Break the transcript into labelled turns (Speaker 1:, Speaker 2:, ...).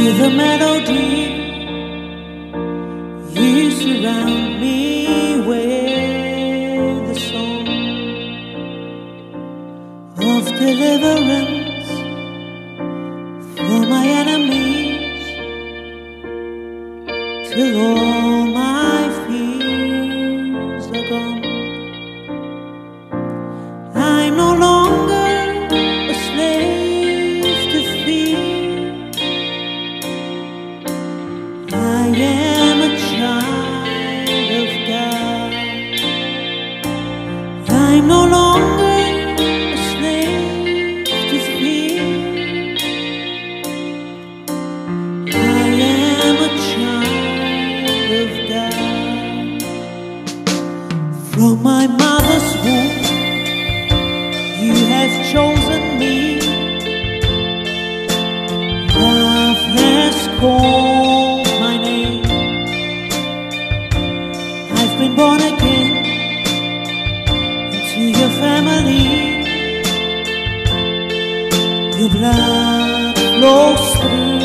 Speaker 1: with a melody. You surround me with the song of deliverance for my enemies, till all my fears are gone. I'm no longer a slave to fear. I am a child of God. I'm no longer a slave to fear. I am a child of God. From my mother's womb, you have chosen me. Love has called my name. I've been born again into your family. Your blood flows through